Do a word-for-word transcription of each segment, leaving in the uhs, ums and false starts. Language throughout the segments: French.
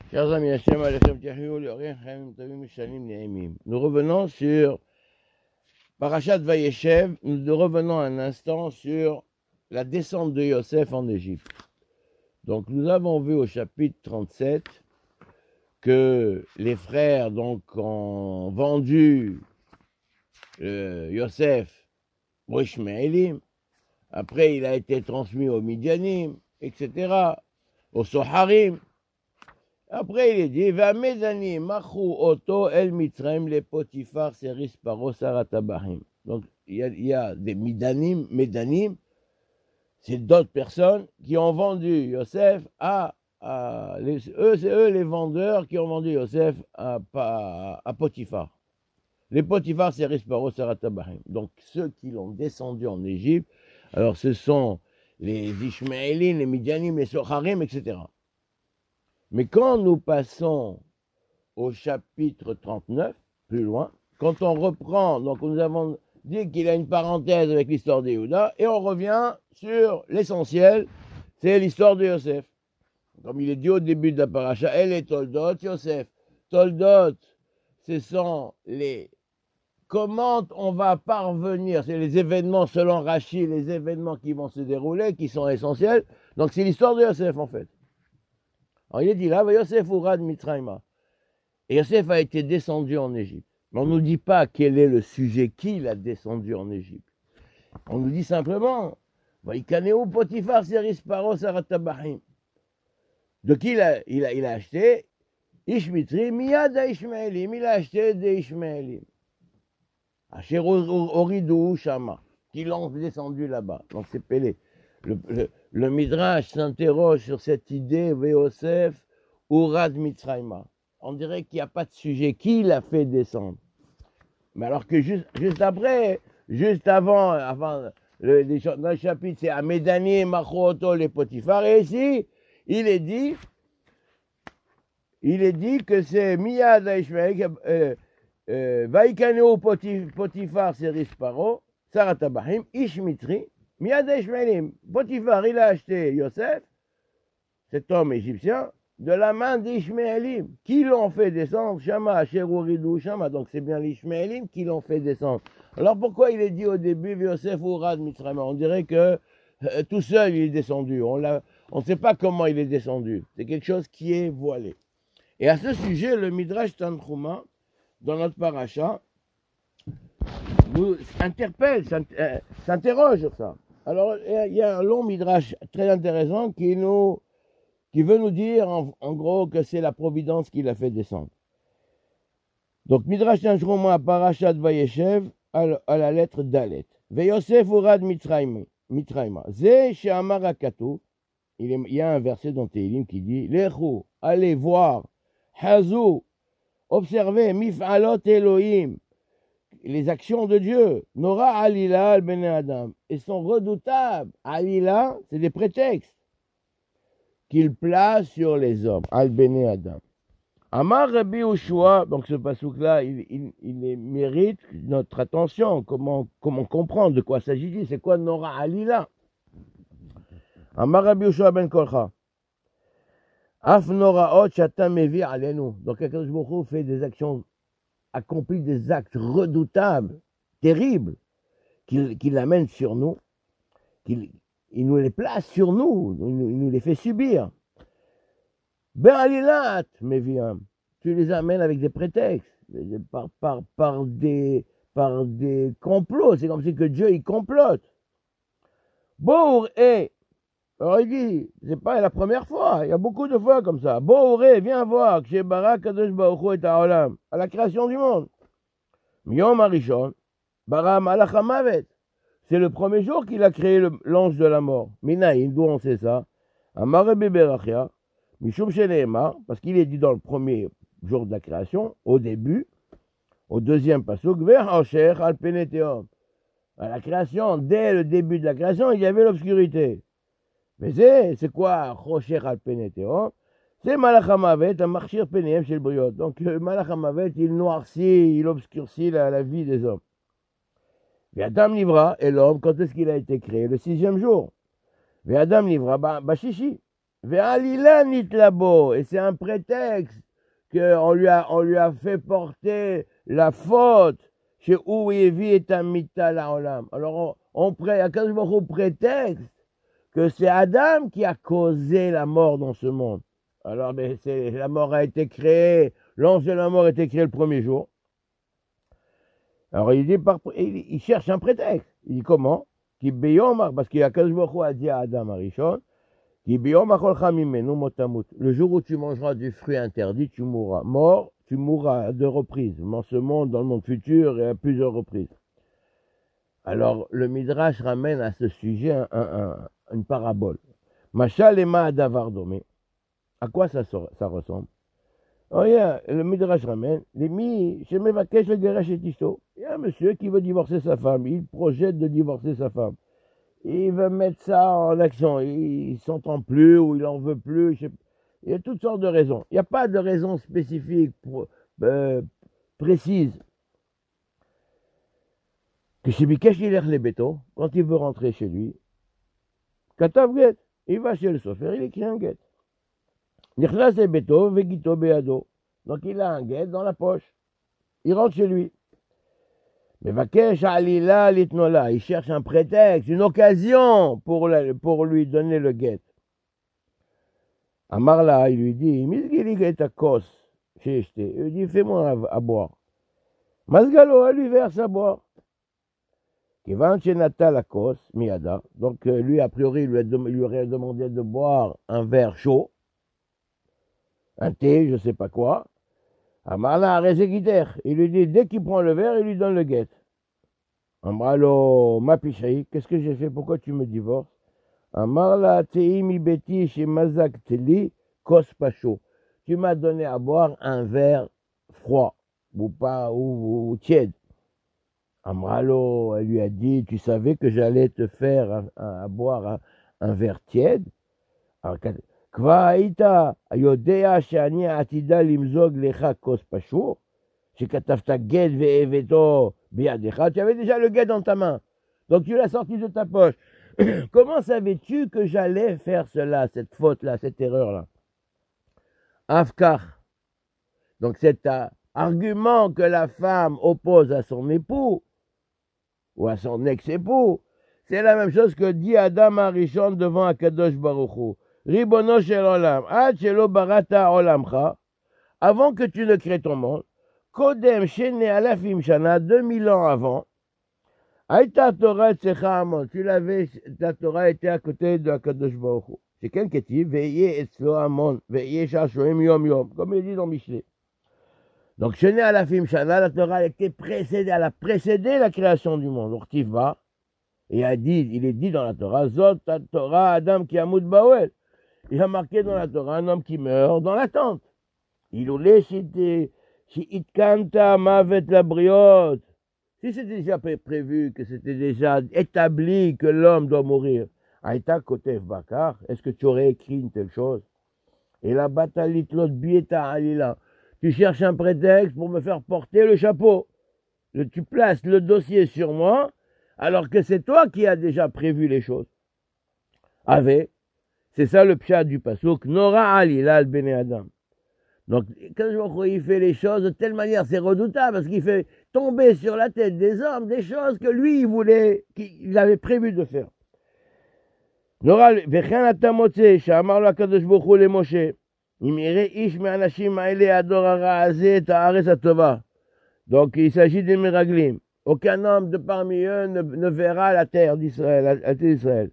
Chers amis, Hashem Alechem Tiahiou, Liorien, Chaim Tavim Shalim Ne'emim. Nous revenons sur Parashat Vayeshev, nous revenons un instant sur la descente de Yosef en Égypte. Donc nous avons vu au chapitre trente-sept que les frères donc ont vendu euh, Yosef aux Ishmaélim. Après il a été transmis aux Midianim, et cetera, aux Soharim. Après, il est dit, va Medanim, Machou, Oto, El Mitzraim, les Potifar, Seris, Paro, Saratabahim. Donc, il y, a, il y a des Midanim, Medanim, c'est d'autres personnes qui ont vendu Yosef à, à les, eux, c'est eux les vendeurs qui ont vendu Yosef à, à, à Potifar. Les Potifar, Seris, Paro, Saratabahim. Donc, ceux qui l'ont descendu en Égypte, alors ce sont les Ishmaélites, les Midianim, les Soharim, et cetera. Mais quand nous passons au chapitre trente-neuf, plus loin, quand on reprend, donc nous avons dit qu'il y a une parenthèse avec l'histoire de Yehuda, et on revient sur l'essentiel, c'est l'histoire de Yosef. Comme il est dit au début de la paracha, elle est Toldot, Yosef. Toldot, ce sont les... Comment on va parvenir, c'est les événements, selon Rashi, les événements qui vont se dérouler, qui sont essentiels. Donc c'est l'histoire de Yosef, en fait. Alors il est dit là, Yosef Urad Mitraïma. Et Yosef a été descendu en Égypte. Mais on ne nous dit pas quel est le sujet qui l'a descendu en Égypte. On nous dit simplement, Vaikaneu Potifar Seris Paro Saratabahim. De qui il a, il a, il a acheté Ishmitri, Miyada Ishmaelim. Il a acheté des Ishmaelim. Asher Oridou Shama. Qui l'ont descendu là-bas. Donc c'est Pélé. Le, le, le Midrash s'interroge sur cette idée, Yosef, Urad Mitzraïma. On dirait qu'il n'y a pas de sujet. Qui l'a fait descendre? Mais alors que juste, juste après, juste avant, avant le, les, dans le chapitre, c'est Amedani, Machoto, les Potifar. Et ici, il est dit, il est dit que c'est Miyad Ishmael, Vaikaneu Potifar, Seris Paro, Saratabahim, Ishmitri. Miyad Ishmaelim, Potifar, il a acheté Yosef, cet homme égyptien, de la main d'Ishmaelim, qui l'ont fait descendre, Shama, Sherouridou, Shama, donc c'est bien l'Ishmaelim qui l'ont fait descendre. Alors pourquoi il est dit au début, Yosef Urad Mitzrayim? On dirait que euh, tout seul il est descendu, on ne sait pas comment il est descendu, c'est quelque chose qui est voilé. Et à ce sujet, le Midrash Tanchuma, dans notre paracha, nous interpelle, s'interroge sur ça. Alors, il y a un long midrash très intéressant qui, nous, qui veut nous dire, en, en gros, que c'est la providence qui l'a fait descendre. Donc, midrash Tanchuma, parashat Vayeshev, à, à la lettre Dalet. Veyosef urad mitraïma. Ze she'amar hakatuv. Il y a un verset dans Tehillim qui dit, Lechu, allez voir, Hazou, observez, mif'alot Elohim, les actions de Dieu, Nora Alila al Bene Adam, et sont redoutables. Alila, c'est des prétextes qu'il place sur les hommes, al Bene Adam. Amar Rabbi Ushua, donc ce pasouk-là, il, il, il mérite notre attention. Comment, comment comprendre de quoi s'agit-il? C'est quoi Nora Alila? Amar Rabbi Ushua ben Kolcha. Af Noraot Shatan Mevi Alenu. Donc, Akadosh Baruch Hu fait des actions, accomplit des actes redoutables, terribles, qu'il qu'il amène sur nous, qu'il il nous les place sur nous, il nous, il nous les fait subir. Ben alilat, mes viens, tu les amènes avec des prétextes, par, par, par, des, par des complots, c'est comme si que Dieu il complote. Bour et, alors il dit, c'est pas la première fois, il y a beaucoup de fois comme ça. Bour et, viens voir, chez Barak Kadosh Baruch Hu et Haolam, à la création du monde. Miyom Arishon, Bara Malach HaMavet. C'est le premier jour qu'il a créé l'ange de la mort. Minaïn, d'où on sait ça? Amare Beberachia, Mishum Sheneema, parce qu'il est dit dans le premier jour de la création, au début, au deuxième pasuk, Ver Hosher al Peneteom. À la création, dès le début de la création, il y avait l'obscurité. Mais c'est, c'est quoi Hosher al Peneteom? C'est Malach HaMavet, un marchir Peneem chez le Briot. Donc le Malach HaMavet, il noircit, il obscurcit la, la vie des hommes. Et Adam Livra, et l'homme, quand est-ce qu'il a été créé? Le sixième jour. Et Adam Livra, bah, bah chichi. Ve'alila nitlabo, et c'est un prétexte qu'on lui a, on lui a fait porter la faute chez Ouyevi et Amita la Olam. Alors, on, on pré, à quel moment on prétexte que c'est Adam qui a causé la mort dans ce monde. Alors, mais c'est, la mort a été créée, l'ange de la mort a été créé le premier jour. Alors, il dit, par, il, il cherche un prétexte. Il dit comment? Qui beyom, parce qu'il y a quel moment a dit à Adam Arishon, qui beyom achol mimenu motamut. Le jour où tu mangeras du fruit interdit, tu mourras. Mort, tu mourras à deux reprises. Dans ce monde, dans le monde futur, et à plusieurs reprises. Alors, le Midrash ramène à ce sujet un, un, un, une parabole. Machal ema adavar domé. À quoi ça, ça ressemble? Oh, yeah, le Midrash ramène, les mi, chez Mevakesh le Geresh et Tishto. Il y a un monsieur qui veut divorcer sa femme. Il projette de divorcer sa femme. Il veut mettre ça en action. Il ne s'entend plus ou il n'en veut plus. Je sais, il y a toutes sortes de raisons. Il n'y a pas de raison spécifique, pour, euh, précise. Que chez Bikesh il les béton, quand il veut rentrer chez lui, Katav get, il va chez le sofer, il écrit un get. Nichlas le béton, vegito beado. Donc il a un get dans la poche. Il rentre chez lui. Mais Vakesh alila litnola, il cherche un prétexte, une occasion pour, la, pour lui donner le get. Amarla, il lui dit, Misgili get a kos, il lui dit, fais-moi à, à boire. Masgalo, lui verse à boire. Kevan chenata la kos, miada. Donc lui, a priori, il lui, a dem- il lui aurait demandé de boire un verre chaud, un thé, je ne sais pas quoi. Amarla a rezegiter. Il lui dit, dès qu'il prend le verre, il lui donne le guet. Amarlo, ma pichaï, qu'est-ce que j'ai fait? Pourquoi tu me divorces? Amarla, teimi beti chez mazak teli, kos pacho. Tu m'as donné à boire un verre froid, ou pas, ou, ou tiède. Amarlo, elle lui a dit, tu savais que j'allais te faire un, un, à boire un, un verre tiède? Alors, כבר היית יודע שאני עתידה למזוג לך כוס פשור, שכתבת גט והבאתו בידך, tu avais déjà le guet dans ta main, donc tu l'as sorti de ta poche. Comment savais-tu que j'allais faire cela, cette faute-là, cette erreur-là? Afkar. Donc cet uh, argument que la femme oppose à son époux, ou à son ex-époux, c'est la même chose que dit Adam Arishon devant Akadosh Baruch Hu. Ribono shel olam, ad shelo barata olamcha, avant que tu ne crées ton monde, kodem shene alafim shana, deux mille ans avant, aïta Torah tsecha amon, tu l'avais, ta Torah était à côté de Akadosh Baruch Hu. C'est quel kétiv, veillez etzlo amon, veillez shashoim yom yom, comme il dit dans Michelet. Donc shene alafim shana, la Torah était précédée, elle a précédé la création du monde. Ortivba, et a dit, il est dit dans la Torah, Zot ta Torah Adam ki amud ba'oel. Il a marqué dans la Torah un homme qui meurt dans la tente. Il voulait citer si itkanta mavet la briote. Si c'était déjà prévu, que c'était déjà établi que l'homme doit mourir, Aïta Kotef Bakar, est-ce que tu aurais écrit une telle chose? Et la batalit l'autre bieta alila. Tu cherches un prétexte pour me faire porter le chapeau. Tu places le dossier sur moi, alors que c'est toi qui as déjà prévu les choses. Avec. C'est ça le pshat du pasouk. Nora alila al bene Adam. Donc, quand il fait les choses de telle manière, c'est redoutable, parce qu'il fait tomber sur la tête des hommes des choses que lui, il voulait, qu'il avait prévu de faire. Nora, v'chen ata motze, she'amar lo HaKadosh Baruch Hu le Moshe, im yireh ish me'anashim ha'ele ador hara hazeh et ha'aretz hatova. Donc, il s'agit des miraglim. Aucun homme de parmi eux ne, ne verra la terre d'Israël, la, la terre d'Israël.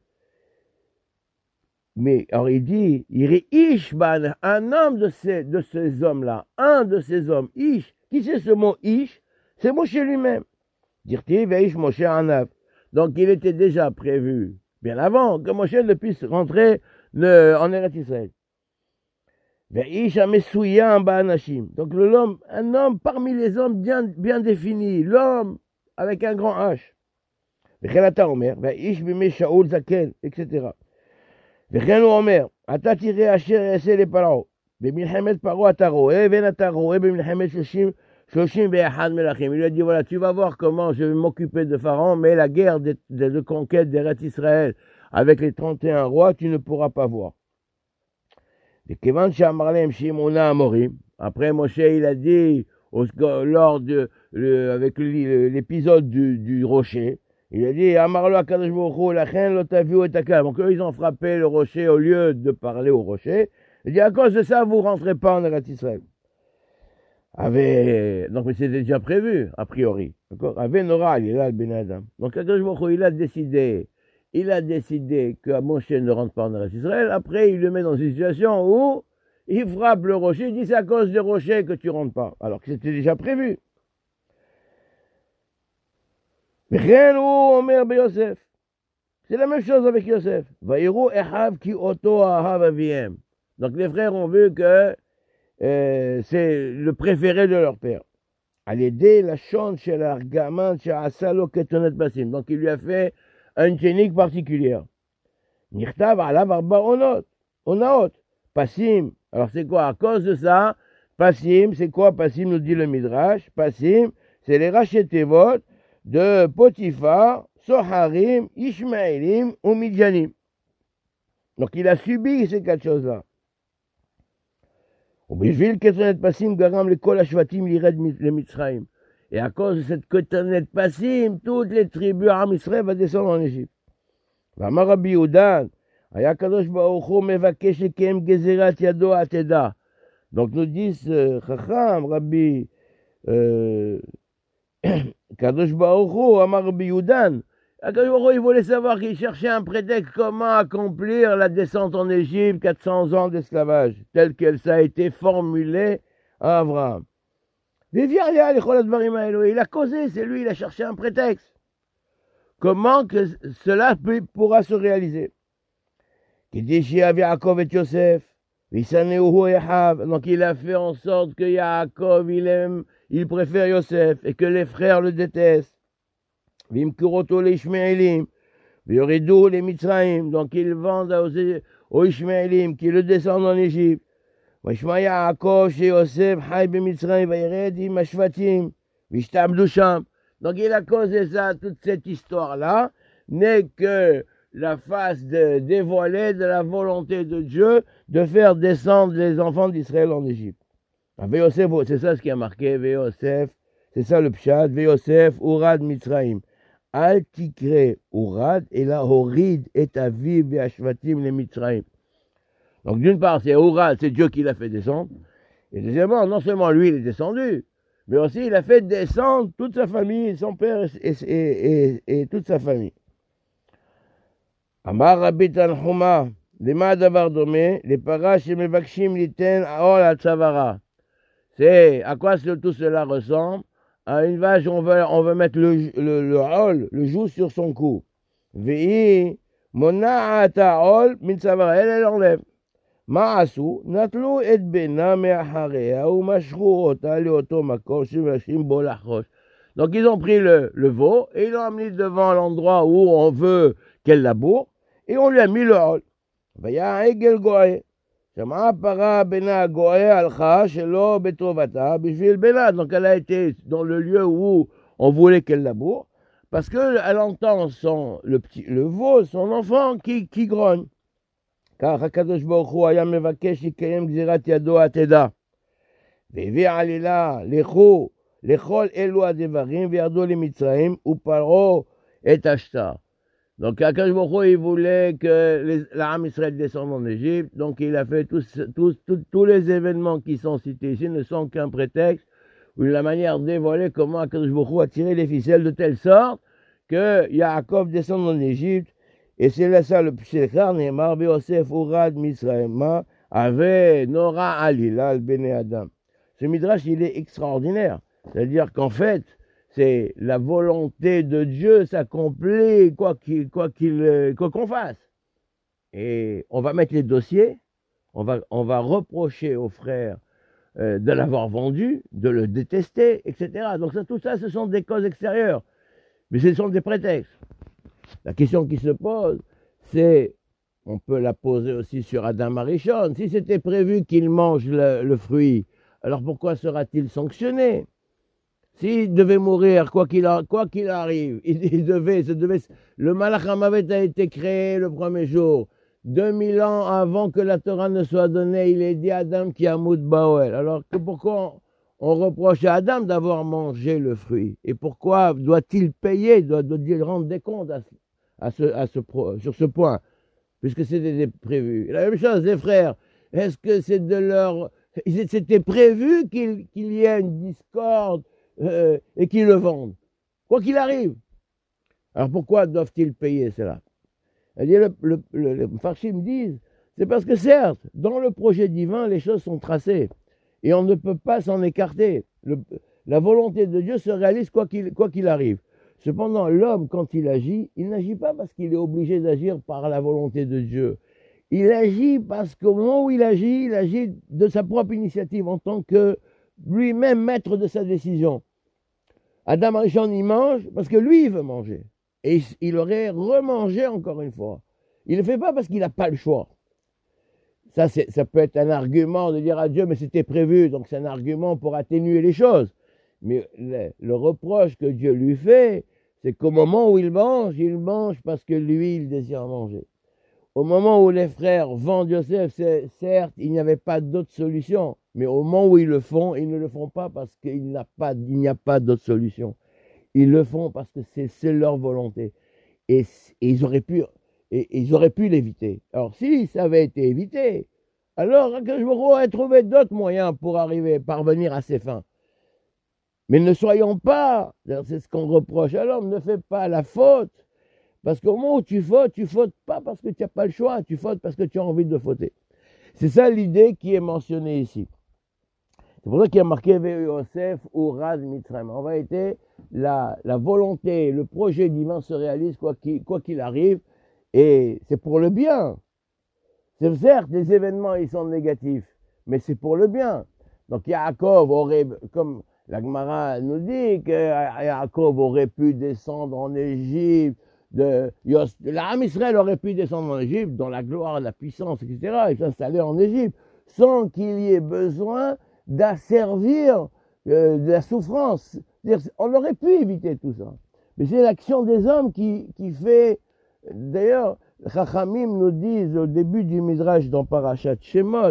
Mais, alors il dit, Ish, un homme de ces, de ces hommes-là, un de ces hommes, Ish, qui c'est ce mot Ish? C'est Moshe lui-même. Dirti, Veish Moshe Anav. Donc il était déjà prévu, bien avant, que Moshe ne puisse rentrer le, en Eretz Israël. Veish Amesouya Ba'anashim. Donc l'homme, un homme parmi les hommes bien, bien défini, l'homme avec un grand H. Vechelata Omer, Veish Bime Shaul Zaken, et cetera. וכן הוא אומר, אתה תראה אשר יעשה לפרעה, במלחמת פרעה אתה רואה, ואין אתה רואה במלחמת שלושים ואחד מלכים. Il lui a dit, voilà, tu vas voir comment je vais m'occuper de Pharaon, mais la guerre de, de, de conquête d'Eretz Israël avec les trente et un rois, tu ne pourras pas voir. Et Kevan Shamarlem Shimona Amorim. Après, Moshe, il a dit, au, lors de, le, avec l'épisode du, du rocher, il a dit, Amarlo Akadosh Baruch Hu, Lachen Lotaviu et Akal. Donc, eux, ils ont frappé le rocher au lieu de parler au rocher. Il dit, à cause de ça, vous ne rentrez pas en Eretz Israël. Avait, donc, mais c'était déjà prévu, a priori. D'accord? Avait Nora, il est là, le Ben Adam. Donc, Akadosh Baruch Hu, il a décidé, il a décidé que Moshe ne rentre pas en Eretz Israël. Après, il le met dans une situation où il frappe le rocher, il dit, c'est à cause du rocher que tu ne rentres pas. Alors que c'était déjà prévu. C'est la même chose avec Yosef. Donc les frères ont vu que euh, c'est le préféré de leur père. Donc il lui a fait une technique particulière. Passim. Alors c'est quoi? À cause de ça, Passim, c'est quoi Passim, nous dit le Midrash. Passim, c'est les rachetevot de Potiphar, Soharim, Ishmaelim ou Midjanim. Donc il a subi ces quatre choses-là. Et à cause de cette Kotanet Passim, toutes les tribus à Israël vont descendre en Égypte. Vamar Rabbi Yehuda, Aya Kadosh Baruch Hu mevakesh lekem gezerat yado ateda. Donc nous disent Chacham, Rabbi euh, Kadosh Baruch Hu, Amar Rabbi Yehuda, Kadosh Baruch Hu, il voulait savoir qu'il cherchait un prétexte comment accomplir la descente en Égypte, quatre cents ans d'esclavage, tel qu'elle ça a été formulé à Abraham. Il a causé, c'est lui, il a cherché un prétexte. Comment que cela peut, pourra se réaliser? Donc il a fait en sorte que Yaakov, il aime, il préfère Yosef et que les frères le détestent. Donc ils vendent aux Ishmaélim qui le descendent en Égypte. Donc il a causé ça, toute cette histoire-là n'est que la face de, dévoilée de la volonté de Dieu de faire descendre les enfants d'Israël en Égypte. C'est ça ce qui a marqué, Véosef, c'est ça le pshat, Véosef, Urad Mitzraïm. Al tikre Urad, et la Horid et Aviv et Ashvatim les Mitzraïm. Donc d'une part, c'est Urad, c'est Dieu qui l'a fait descendre. Et deuxièmement, non seulement lui, il est descendu, mais aussi il a fait descendre toute sa famille, son père et, et, et, et toute sa famille. Amar Rabbi Tanhuma, lema davar domé, les parash mevakshim liten aol al tzavara. C'est à quoi tout cela ressemble? À une vache, on veut, on veut mettre le, le, le hol, le joug sur son cou. Vei mona'ata hol min tzavara, elle, elle enlève. Ma'asu, natlu et bena me'acharea ou mashru ota leoto makor shivashim bolachosh. Donc ils ont pris le, le veau et ils l'ont amené devant l'endroit où on veut qu'elle laboure et on lui a mis le hol. Vaya egel goye. Shama para bena goye alcha shelo betovata bishvil bena. Donc elle a été dans le lieu où on voulait qu'elle laboure parce qu'elle entend son, le, petit, le veau, son enfant qui, qui grogne. Car Hakadosh Baruch Hu aya mevakesh yikayem gzerat yado ateda. Ve'vi alila lechu lechol elu adevarim ve'yardo lemitzraim uparo et ashtar. Donc Hakadosh Baruch Hu il voulait que l'Am Israël descende en Égypte. Donc il a fait tous, tous, tous, tous les événements qui sont cités ici ne sont qu'un prétexte ou la manière de dévoiler comment Hakadosh Baruch Hu a tiré les ficelles de telle sorte que Yaakov descende en Égypte. Et c'est là ça le pshekar, Neymar, Yosef, Urad, Misraïma, avait Nora Alila, le Bene Adam. Ce midrash, il est extraordinaire. C'est-à-dire qu'en fait, c'est la volonté de Dieu s'accomplit, quoi qu'il, quoi qu'il, quoi qu'on fasse. Et on va mettre les dossiers, on va, on va reprocher aux frères euh, de l'avoir vendu, de le détester, et cetera. Donc ça, tout ça, ce sont des causes extérieures. Mais ce sont des prétextes. La question qui se pose, c'est, on peut la poser aussi sur Adam Arishon, si c'était prévu qu'il mange le, le fruit, alors pourquoi sera-t-il sanctionné? S'il devait mourir, quoi qu'il, a, quoi qu'il arrive, il, il devait, ça devait, le Malach HaMavet a été créé le premier jour, deux mille ans avant que la Torah ne soit donnée, il est dit à Adam qui a moud Baoel. Alors que pourquoi on, on reproche à Adam d'avoir mangé le fruit? Et pourquoi doit-il payer, doit, doit-il rendre des comptes à, à ce, à ce, sur ce point? Puisque c'était prévu. La même chose, les frères. Est-ce que c'est de leur... C'était prévu qu'il qu'il y ait une discorde euh, et qu'ils le vendent, quoi qu'il arrive. Alors pourquoi doivent-ils payer cela? Le, le, le, les Farshim disent, c'est parce que certes, dans le projet divin, les choses sont tracées et on ne peut pas s'en écarter. Le, la volonté de Dieu se réalise quoi qu'il quoi qu'il arrive. Cependant, l'homme, quand il agit, il n'agit pas parce qu'il est obligé d'agir par la volonté de Dieu. Il agit parce qu'au moment où il agit, il agit de sa propre initiative en tant que lui-même maître de sa décision. Adam Rishon, il mange parce que lui, il veut manger. Et il aurait remangé encore une fois. Il ne le fait pas parce qu'il n'a pas le choix. Ça, ça peut être un argument de dire à Dieu, mais c'était prévu, donc c'est un argument pour atténuer les choses. Mais le, le reproche que Dieu lui fait, c'est qu'au moment où il mange, il mange parce que lui, il désire manger. Au moment où les frères vendent Yosef, certes, il n'y avait pas d'autre solution. Mais au moment où ils le font, ils ne le font pas parce qu'il n'y a pas, il n'y a pas d'autre solution. Ils le font parce que c'est leur volonté. Et, et ils auraient pu, et, et ils auraient pu l'éviter. Alors, si ça avait été évité, alors je aurais trouvé d'autres moyens pour arriver, parvenir à ses fins. Mais ne soyons pas, c'est ce qu'on reproche à l'homme, ne fais pas la faute. Parce qu'au moment où tu fautes, tu fautes pas parce que tu n'as pas le choix, tu fautes parce que tu as envie de fauter. C'est ça l'idée qui est mentionnée ici. C'est pour ça qu'il y a marqué Ve Yosef ou Raz Mitzrayim. En vérité, la, la volonté, le projet divin se réalise quoi qu'il quoi qu'il arrive, et c'est pour le bien. C'est certes, les événements ils sont négatifs, mais c'est pour le bien. Donc Yaakov aurait, comme la Gemara nous dit, que Yaakov aurait pu descendre en Égypte, de l'Am Israël aurait pu descendre en Égypte dans la gloire, la puissance, et cetera, et s'installer en Égypte, sans qu'il y ait besoin d'asservir euh, de la souffrance. On aurait pu éviter tout ça. Mais c'est l'action des hommes qui, qui fait... D'ailleurs, Chachamim nous disent au début du Midrash dans Parashat Shemot,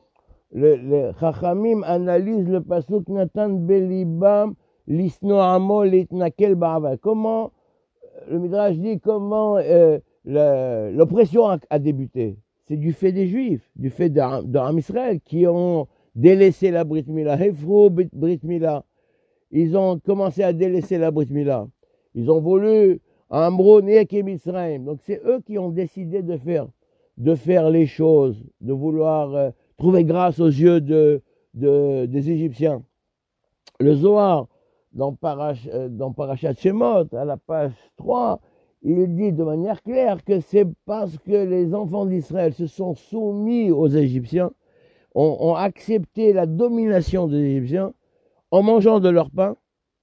le, le Chachamim analyse le pasuk Natan Belibam Lisno Amo Litnakel Ba'ava. Comment, le Midrash dit comment euh, l'oppression a, a débuté. C'est du fait des Juifs, du fait d'Am Israël qui ont délaissé la Brit Mila, Hefrou Brit Mila. Ils ont commencé à délaisser la Brit Mila. Ils ont voulu Amro Nek et Mitzrayim. Donc c'est eux qui ont décidé de faire, de faire les choses, de vouloir euh, trouver grâce aux yeux de, de, des Égyptiens. Le Zohar, dans, Parash, euh, dans Parashat Shemot, à la page trois, il dit de manière claire que c'est parce que les enfants d'Israël se sont soumis aux Égyptiens, ont, ont accepté la domination des Égyptiens en mangeant de leur pain,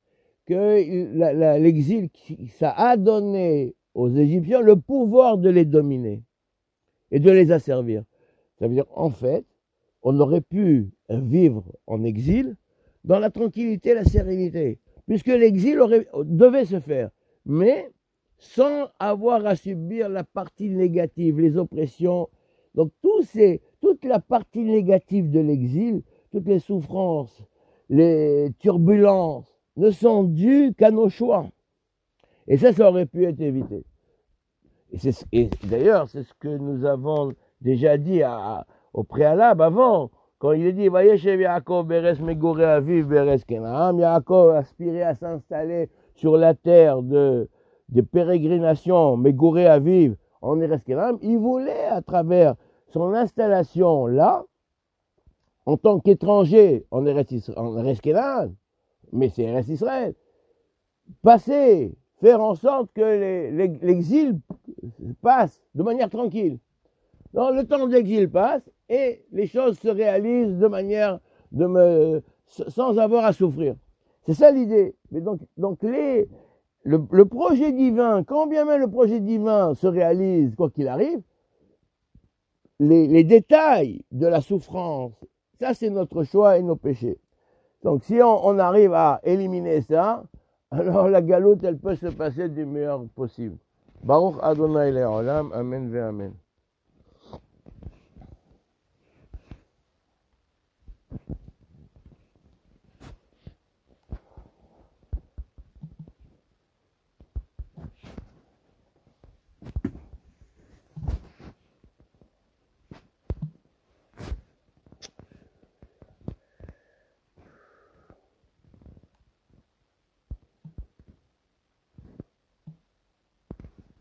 que l'exil, ça a donné aux Égyptiens le pouvoir de les dominer et de les asservir. Ça veut dire, en fait, on aurait pu vivre en exil dans la tranquillité et la sérénité, puisque l'exil aurait, devait se faire, mais sans avoir à subir la partie négative, les oppressions. Donc, tous ces, toute la partie négative de l'exil, toutes les souffrances, les turbulences, ne sont dues qu'à nos choix. Et ça, ça aurait pu être évité. Et, et d'ailleurs, c'est ce que nous avons déjà dit à, à, au préalable avant, quand il est dit, voyez, chez Yaakov, Beres Megoré Aviv, Beres Kenaam, Yaakov aspirait à s'installer sur la terre de, de pérégrination, Megoré Aviv, en Eretz Kenaam. Il voulait, à travers son installation là, en tant qu'étranger en Eretz Kenaam, mais c'est Eretz Israël, passer, faire en sorte que l'exil passe de manière tranquille. Donc, le temps de l'exil passe et les choses se réalisent de manière de me, sans avoir à souffrir. C'est ça l'idée. Mais donc, donc les, le, le projet divin, quand bien même le projet divin se réalise, quoi qu'il arrive, les, les détails de la souffrance, ça c'est notre choix et nos péchés. Donc, si on, on arrive à éliminer ça, alors la galoute, elle peut se passer du meilleur possible. Baruch Adonai Le'olam, Amen ve Amen.